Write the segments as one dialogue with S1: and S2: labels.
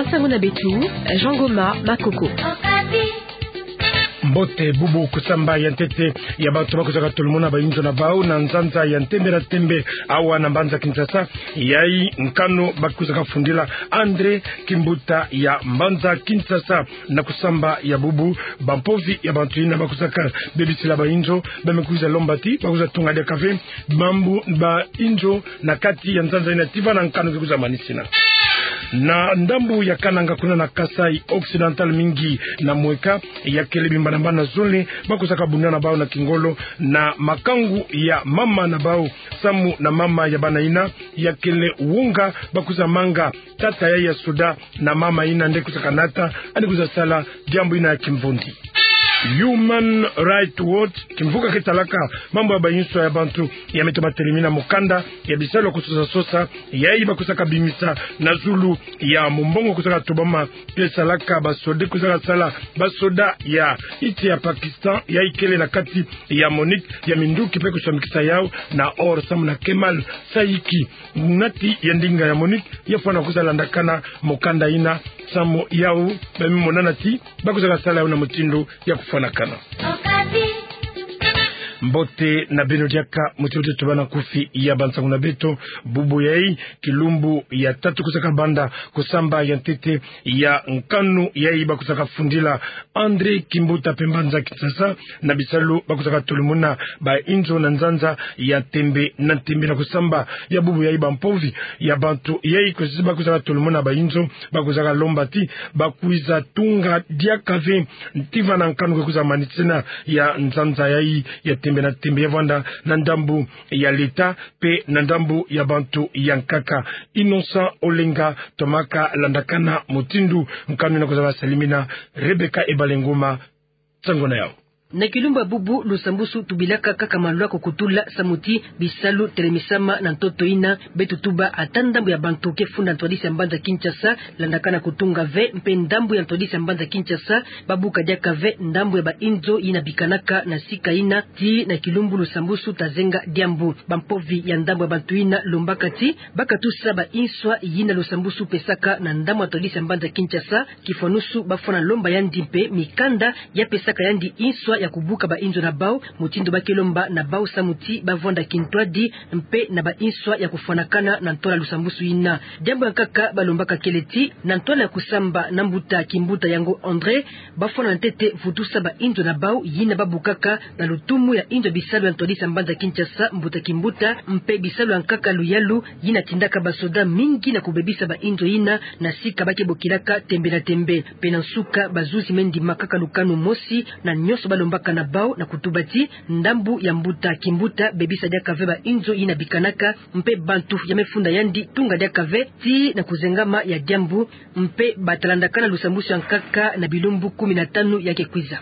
S1: Bansanguna Betu, Jean Goma, Makoko.
S2: Mbote bubu kusamba ya ntete ya batu bakuzaka tulumuna bayinjo na bao na nzanza ya ntembe na tembe awa na mbanza Kinshasa yai nkano bakuzaka fundila Andre Kimbuta ya mbanza Kinshasa na kusamba ya bubu bampovi ya bantu ina bakuzaka bebisila bayinjo bamekuza lombati bakuza tunga de kafe mambu ba injo na kati ya nzanza ina tiva na nkano kuza manisina na ndambu ya Kananga kuna na Kasai Occidental mingi na mweka ya kelebi mbanamba na zone bakuzaka bunia na bao na Kingolo na makangu ya mama na bao samu na mama ya banaina ya kele uunga bakuza manga tata ya soda na mama ina nde kusakanata andikuza sala jambo ina ya Kimvundi. Human Rights Watch kimvuka kitalaka mambo ya bayinso ya bantu ya metoma telimina mukanda ya bisalo kusosa sosa ya iba kusaka bimisa na zulu ya mumbongo kusaka tobama pesa laka basode kusaka sala basoda ya iti ya Pakistan ya ikele na kati ya Monique ya minduki pe kushamikisa yao na or samu na Kemal Saiki nati ya ndinga ya Monique ya fana kusala ndakana mukanda ina samu yao bami monanati bakusaka sala yao na mutindo ya kufanakana. Mbote na benodiaka mutirote tubana kufi ya Bansanguna Beto bubu yai kilumbu ya tatu kusaka banda kusamba ya ntete ya nkanu yai bakusaka fundila Andre Kimbuta pembanza Kinshasa na bisalu bakusaka tulumuna ba inzo na nzanza ya tembe na tembe na kusamba ya bubu yai bampovi ya bantu yai kusisi bakusaka tulumuna ba inzo bakusaka lombati bakuiza tunga diakave ntiva na nkanu kukuza manisina ya nzanza yai ya tembe na tembe ya vanda na ndambu ya leta pe na ndambu ya bantu ya nkaka Innocent Olenga tomaka landakana mutindu nkanu na kuzaba salimina Rebecca Ebalengoma tsangona yao
S3: na kilumba bubu lusambusu tubilaka kaka malwa kokutula samuti bisalu telemisama na ntoto ina betutuba atandambu ya bantu kefunda ntwadisi mbanza Kinshasa landakana kutunga ve mpe ndambu ya ntwadisi mbanza Kinshasa babuka diaka ve ndambu ya ba inzo ina bikanaka na sika ina ti na kilumbu lusambusu tazenga diambu bampovi ya ndambu ya bantu ina lombaka ti bakatusa ba inswa yina lusambusu pesaka na ndambu ya ntwadisi mbanza Kinshasa kifonusu bafona lomba yandi mpe mikanda ya pesaka yandi inswa ya kubuka ba inzo na bao mutindo bakelomba na bao samuti bavonda kintwadi mpe na ba inswa ya kufanakana na ntola lusambusu ina jambo kaka balombaka keleti na ntola ya kusamba na mbuta Kimbuta yango Andre bafona ntete vutusa ba inzo na bao yina babukaka na lutumu ya inzo bisalu ya ntodisa mbanza Kinshasa mbuta Kimbuta mpe bisalu nkaka luyalu yina tindaka basoda mingi na kubebisa ba inzo ina na sika bakebokilaka tembe na tembe penansuka bazuzi mendi makaka lukanu mosi na nyoso balomba kana bao na kutubati ndambu ya mbuta Kimbuta bebisa dia kave ba inzo ina bikanaka mpe bantu ya mefunda yandi tunga dia kave ti na kuzengama ya jambu mpe batalandakana lusambusu nkaka na bilumbu 15 yake kwiza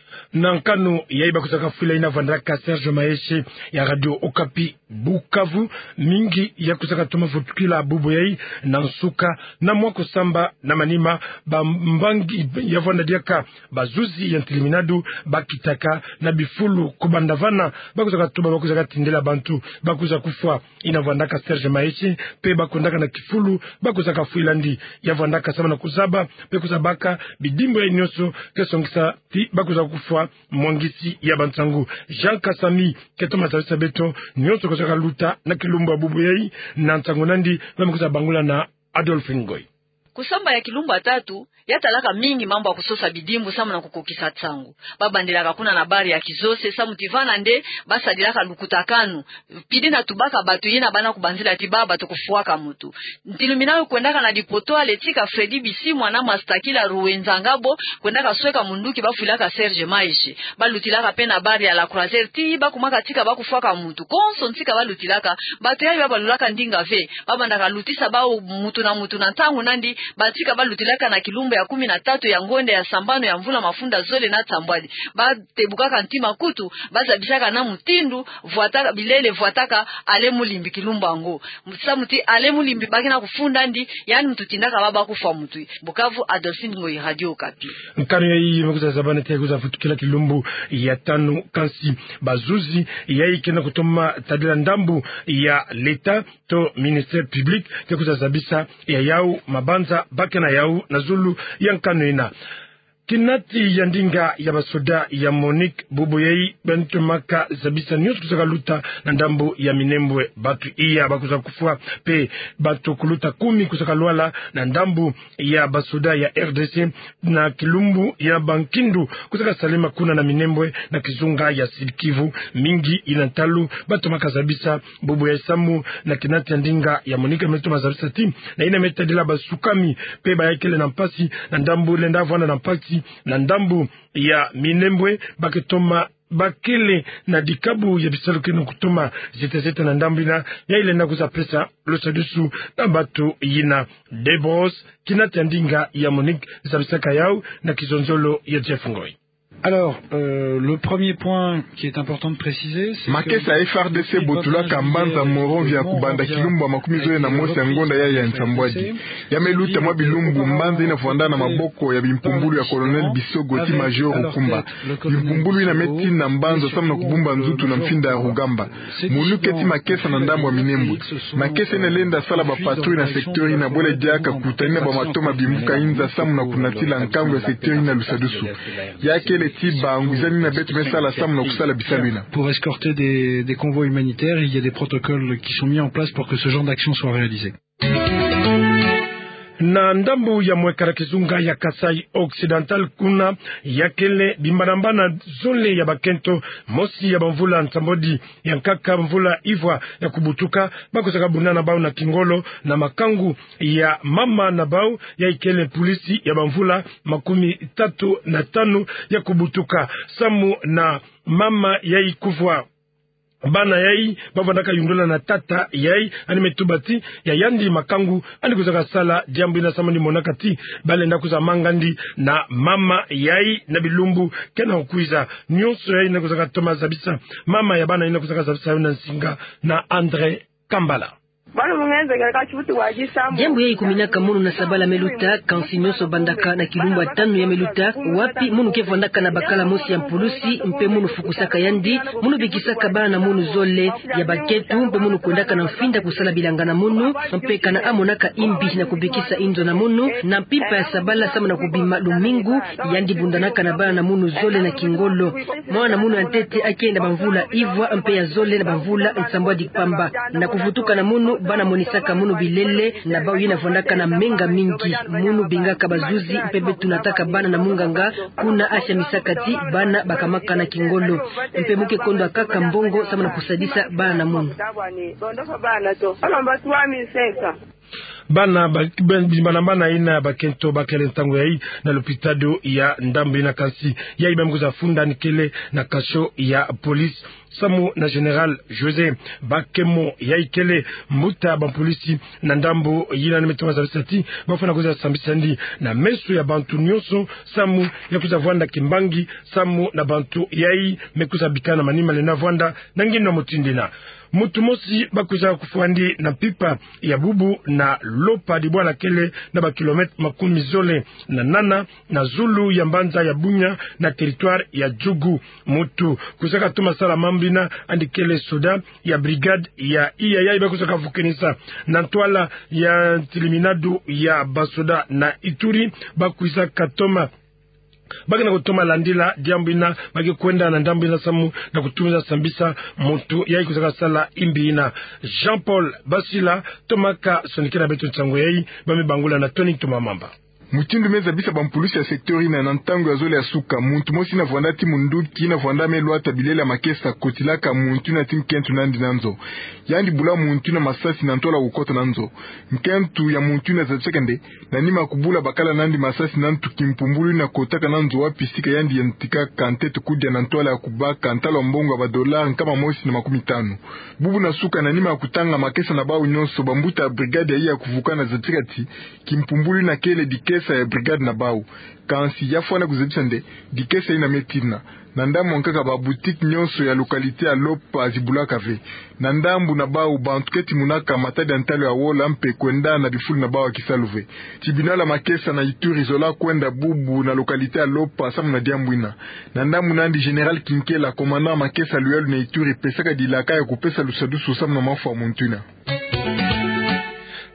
S2: na nkanu yaiba kusaka fila ina vandaka Serge Maeshe ya Radio Okapi Bukavu mingi ya kusaka tuma futukila bubu yai na nsuka na mwako samba na manima bambangi ya vanda diaka bazuzi ya ntiliminadu bakitaka na bifulu kubandavana bakusaka tuma bakusaka tindela bantu bakuza kufwa ina vandaka Serge Maeshe pe bakundaka na kifulu bakusaka fuilandi ya vandaka sama na kuzaba pe kuzabaka bidimbo ya nyoso kesongisa ti bakuza kufwa mwangisi ya Bansangu Jean Kasami ketoma tawisa beto nyoso kusaka luta na kilumba bubu yai na Nsangu nandi wamekuza bangula na Adolphe Ngoy.
S4: Kusamba ya kilumba tatu yatalaka mingi mambo ya kusosa bidimbu samu na kukokisa tsangu babandelaka kuna na bari ya kizose samu tivana nde basadilaka lukutakanu pidi na tubaka batu yina bana kubanzila tibaba tukufuaka mutu ntiluminayo kwendaka na dipoto aletika Fredi Bisi mwana mastakila ruwenzangabo kwendaka sweka munduki bafulaka Serge Maeshe balutilaka pena bari ya la croisière ti bakumaka tika bakufuaka mutu konso ntika balutilaka batu yayo balulaka ndinga ve babandaka lutisa bao mutu na ntangu nandi batika balutilaka na kilumba ya 13 ya ngonde ya sambano ya mvula mafunda zole na tambwadi batebukaka ntima kutu bazabishaka na mutindu vuataka bilele vuataka ale mulimbi kilumba ngo musamuti ale mulimbi bakina kufunda ndi yani mtutindaka baba kufa mutu Bukavu Adolphine Ngoyi Radio Okapi
S2: nkanu ya hii mekuza zabana tia kuza futukila kilumbu ya tanu kansi bazuzi ya hii kena kutoma tadila ndambu ya leta to ministère public tia kuza zabisa ya yao mabanza Banza Bakena Yau na Zulu Yankanoina. Kinati ya ndinga ya basoda ya Monique Bubuyei bentumaka zabisa news kusaka luta na ndambo ya Minembwe batu iya bakuza kufua pe batu kuluta 10 kusaka Luala na ndambo ya basoda ya RDC na Kilumbu ya Bankindu kusaka Salema kuna na Minembwe na Kizunga ya Sikivu mingi inantalu batu maka zabisa Bubuyei Samu na kinati ya ndinga ya Monique metuma zabisa team na ina metadila basukami pe bayakele na mpasi na ndambo lenda vwana na mpasi na ndambu ya Minembwe bakitoma bakele na dikabu ya bisaluke na kutoma zete na ndambina ya ile na kuza pesa losadusu na batu yina Debos kinati ndinga ya Monique zabisaka yao na kizonzolo ya Jeff Ngoi.
S5: Alors, le premier point qui est important de préciser, c'est
S6: Makesa FRDC Botula Kambanza Moron via kubanda Kilumbu makumizo na mosi ya ngonda ya Nsambwadi. Yameluta mwa bilumbu mbanza inafuanda na maboko ya bimpumbulu ya Colonel Bisogo ti Major Rukumba. Bimpumbulu ina meti na mbanza samna kubumba nzutu na mfinda ya Rugamba. Muluke ti Makesa na ndambo wa Minembwe. Makesa ina lenda sala ba patrui na sektori na bole diaka kutanina ba matoma bimbuka inza samna kunatila nkambu ya sektori na Lusadusu. Yakele
S5: pour escorter des convois humanitaires, il y a des protocoles qui sont mis en place pour que ce genre d'action soit réalisé.
S2: Na ndambu ya mwekara Kizunga ya Kasai Occidental kuna yakele bimbanambana zole ya Bakento mosi ya bamvula Nsambodi ya Nkaka mvula Ivwa ya kubutuka bakusaka bunana bau na Kingolo na makangu ya mama na bau ya ikele polisi ya bamvula 35 ya kubutuka samu na mama ya ikuvwa bana yai bavandaka yundola na tata yai animetubati ya yandi makangu andi kuzaka sala jambu ina samani monakati bale ndakuza mangandi na mama yai na bilumbu kena ukuiza nyonso yai na kuzaka Thomas Zabisa mama ya bana ina kuzaka Zabisa na Nsinga na Andre Kambala.
S3: Jambu ya ikuminaka munu na sabala meluta kansinyoso bandaka na Kilumbu 5 ya meluta wapi munu kevandaka na bakala mosi ya mpulusi mpe munu fukusaka yandi munu bikisaka bana munu zole ya baketu mpe munu kwendaka na mfinda kusala bilanga na munu mpe kana amonaka imbi na kubikisa inzo na munu na mpipa ya sabala sama na kubima lumingu yandi bundanaka na bana munu zole na Kingolo mwana munu antete akienda bamvula Ivwa mpe ya zole na bamvula Nsambwadi Pamba na kuvutuka na munu bana monisaka munu bilele na bao yina fondaka na menga mingi munu bingaka bazuzi mpebe tunataka bana na munganga kuna asha misakati bana bakamaka na Kingolo mpe muke kondo akaka mbongo sama na kusadisa bana na munu
S2: bana ina Bakento bakele ntango yai na lopitado ya ndambo ina kansi yai bamguza funda nikele na kasho ya police samu na General José Bakemo yaikele muta ba polisi na ndambo yina nimetuma za sati bafuna kuza sambisandi na mesu ya bantu nyonso samu ya kuza vwanda Kimbangi samu na bantu yai mekuza bikana manima le na vwanda na ngine na mutindina mutu mosi bakuza kufuandi na pipa ya bubu na lopa di bwana kele na ba kilometre makumi zole na nana na Zulu ya Mbanza ya Bunya na territoire ya Jugu mutu kusaka tuma sala mambina andikele soda ya brigade ya iya bakusaka fukenisa na ntwala ya tiliminado ya basoda na Ituri bakuisa katoma baki na kutoma landila diambina baki kwenda na ndambina samu na kutumiza sambisa mutu yai kusaka sala imbina Jean-Paul Basila tomaka sonikira beto tsango yai bami bangula na Tony Tumamamba.
S6: Mutindu meza bisa bampulusi ya sektori na nantango ya zole ya suka muntu mosi na vwanda ti munduki na vwanda melua tabilela makesa kotilaka muntu na tim kentu nandi nanzo yandi bula muntu na masasi na ntola ukota nanzo mkentu ya muntu na zachekende na nima kubula bakala nandi masasi nantu kimpumbulu na kotaka nanzo wapi sika yandi yantika kantetu kudia na ntola ya kubaka ntala mbongo ba dolar nkama mosi na 15 bubu na suka na nima kutanga makesa na bawu nyonso bambuta brigade ya kuvuka na zachekati kimpumbulu na kele dikesa ya brigade na bau kansi ya fwana kuzebisande dikesa ina metina na ndamu nkaka ba boutique nyonso ya lokalite ya Lopa Zibulaka ve na ndambu na bau bantuketi munaka matadi antalo ya wola mpe kwenda na bifulu na bau kisaluve tibinala makesa na Ituri zola kwenda bubu na lokalite ya Lopa samu na diambwina na ndamu nandi General Kinkela komanda makesa luelu na Ituri pesaka dilaka ya kupesa lusadusu samu na mafu wa muntuna.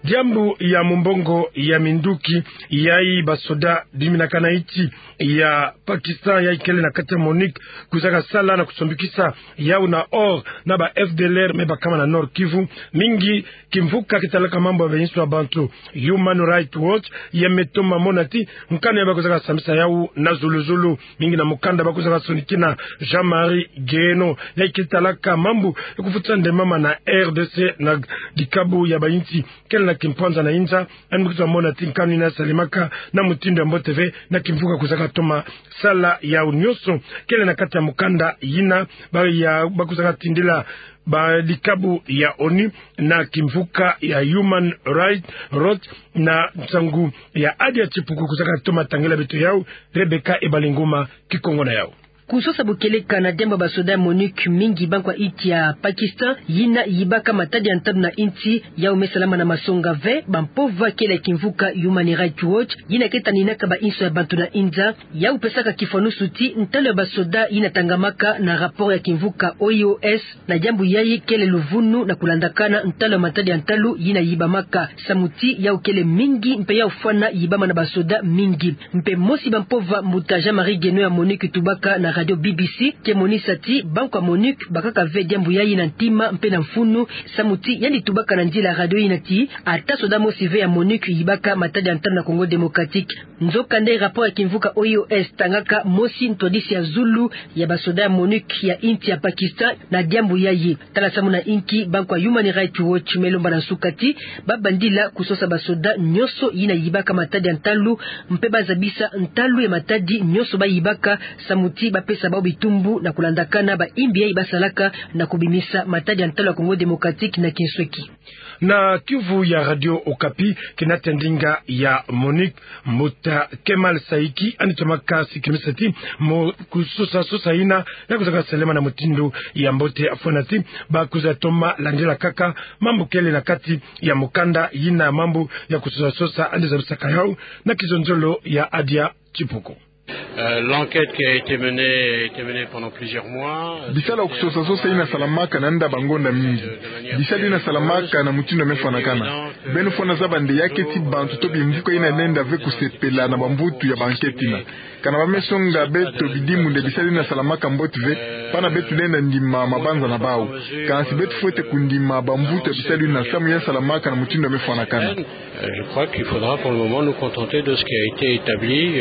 S2: Diambu ya mumbongo ya minduki yai basoda diminakana iti ya Pakistan ya ikele na kati ya MONUC kuzaka sala na kusombikisa yau na or na ba FDLR meba kama na Nord Kivu mingi kimvuka kitalaka mambo ya venyisu wa bantu. Human Rights Watch ya metoma monati mkana ya bakuzaka samisa yau na zuluzulu mingi na mukanda bakuzaka sonikina Jean-Marie Geno ya ikitalaka mambo ya kufuta ndemama na RDC na dikabu ya bayinti kele na kimponza na inza anmukuzwa monati nkanu ina salimaka na mutindo ya Mboteve na kimvuka kuzaka toma sala ya unyoso kele na kati ya mukanda yina bakuzaka tindila ba dikabu ya ONU na kimvuka ya Human Rights Watch na tsangu ya Adia Chipuku kuzaka toma tangela bitu yao Rebecca Ebalinguma kikongona yao
S3: kusosa bukeleka na demba basoda MONUC mingi bankwa iti ya Pakistan yina yibaka matadi antadu na inti ya umesalama na masonga ve bampova kele kimvuka Human Rights Watch yina keta ninaka ba inso ya bantu na India ya upesaka kifonu suti ntalo ya basoda yina tangamaka na rapor ya kimvuka OIOS na jambu yayi kele luvunu na kulandakana ntalo ya matadi antalu yina yibamaka samuti ya ukele mingi mpe ya ufana yibama na basoda mingi mpe mosi bampova muta Jean-Marie Geno ya MONUC tubaka na radio BBC kemoni sati banko MONUC bakaka ve jambu yayi na ntima mpe na mfunu samuti yani tubaka na njila radio inati ata soda mosi ve ya MONUC yibaka matadi antana na Congo Democratique nzoka nde rapport ya kimvuka OIOS tangaka mosi ntodisi ya Zulu ya basoda ya MONUC ya inti ya Pakistan na jambu yayi tala samu na inki banko ya Human Rights Watch melomba na sukati babandila kusosa basoda nyoso yina yibaka matadi antalu mpe bazabisa ntalu ya matadi nyoso ba yibaka samuti pesa bao bitumbu na kulandakana ba imbia ibasalaka na kubimisa matadi antalo ya Kongo Demokratiki na Kinsweki.
S2: Na Kivu ya Radio Okapi kinatendinga ya MONUC Muta Kemal Saiki anitomaka sikimisati mo kususa ina ya kuzaka selema na mutindo ya mbote afonati bakuza toma landela kaka mambo kele na kati ya mukanda yina mambo ya kususa andiza bisaka yao na kizonzolo ya Adia Chipuko.
S7: L'enquête qui a été menée pendant plusieurs mois.
S6: Bisala kusosa ina salamaka na nda bangonda mingi. Bisala ina salamaka na mutindo mefanakana. Beno fona zabande yake ti bantu to bimvuka ina nenda ve kusepela na bambutu ya banketina. Kana bamesonga beto bidimu nde bisala ina salamaka mbotve pana betu lenda ndima mabanza na bao. Kana si betu fote kundima bambutu ya bisala ina samu ya salamaka na mutindo mefanakana.
S7: Je crois qu'il faudra pour le moment nous contenter de ce qui a été établi.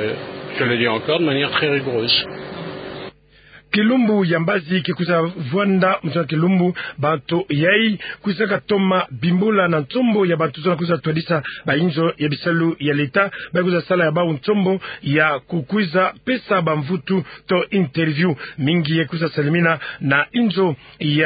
S7: Je le dis encore de manière très rigoureuse.
S2: Kilumbu yambazi kikuza vwanda mtuna kilumbu bantu yai kusaka toma bimbula na ntombo ya bantu zona kuza tuadisa bainzo ya bisalu ya leta bakuza sala ya bao ntombo ya kukuza pesa bamvutu to interview mingi ya kuza salimina na inzo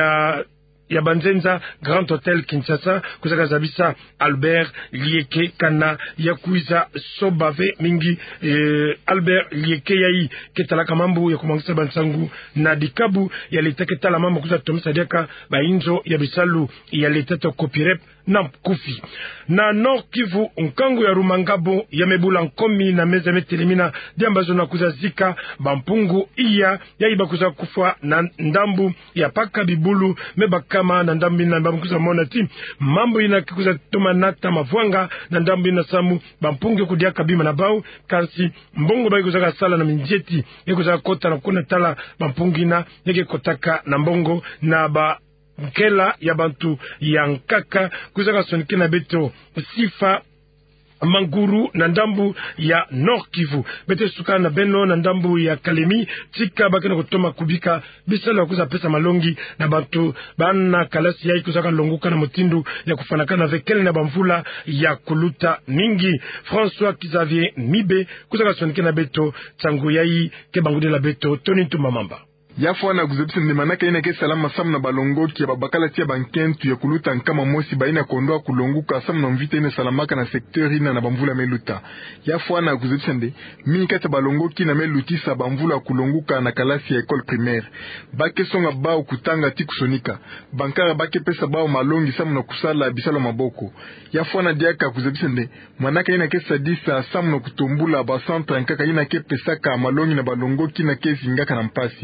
S2: ya Banzenza Grand Hotel Kinshasa kusaka zabisa Albert Lieke kana ya kuiza sobave mingi Albert Lieke yai ketalaka mambo ya kumangisa bansangu na dikabu ya litaketala mambo kuza tomisa diaka bainzo ya bisalu ya litato kopirep na kufi na Nord Kivu nkangu ya Rumangabo ya mebula nkomi na meza metelemina diambazo na kuza zika bampungu iya ya iba kuza kufwa na ndambu ya paka bibulu mebakama na ndambu na mbambu kuza monati mambo ina kuza toma nata mavwanga na ndambu ina samu bampungu kudiaka bima na bao kansi mbongo bai kuza sala na minjeti ya kuza kota na kuna tala bampungu ina yake kotaka na mbongo na ba nkela ya bantu ya nkaka kuzaka sonike na beto sifa Manguru na ndambu ya Nord Kivu bete suka na beno na ndambu ya Kalemi tika bakena kutoma kubika bisala kuza pesa malongi na bantu bana kalasi ya kuzaka longuka na mutindu ya kufanakana vekele na bamvula ya kuluta mingi. François Xavier Mibe kuzaka sonike na beto tangu yai ke bangude la beto Tony Tumamamba
S6: yafo na kuzebisa ndimanaka ina ke salama samu na balongoki ya babakala tia bankentu ya kuluta nkama mosi baina kondoa kulonguka samu na mvita ina salamaka na sekteur ina na bamvula meluta yafo na kuzebisa ndi mini kata balongoki na melutisa bamvula kulonguka na kalasi ya école primaire bake songa bao kutanga ti kusonika bankara bake pesa bao malongi samu na kusala bisalo maboko yafo na diaka kuzebisa ndi manaka ina ke sadisa samu na kutombula ba centre nkaka ina ke pesaka malongi na balongoki na ke zingaka na mpasi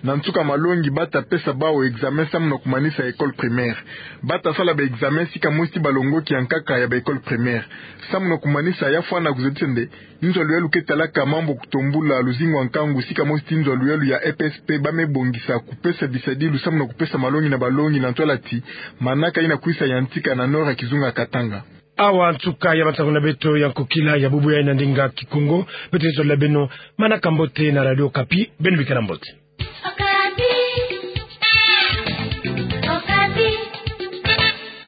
S6: na ntuka malongi bata pesa bao examen samu na kumanisa école primaire bata sala ba examen sika mosti balongo ki ankaka ya ba école primaire samu na kumanisa ya fwana kuzetsende inzo lwelu ketalaka mambo kutombula luzingo nkangu sika mosti inzo lwelu ya EPSP bamebongisa kupesa bisadilu samu na kupesa malongi na balongi na ntwalati manaka ina kuisa yantika na nora kizunga katanga
S2: awa ntuka ya matangona beto ya kokila ya bubu ya inandinga kikongo beto la beno manaka mbote na radio Kapi benbikana mbote.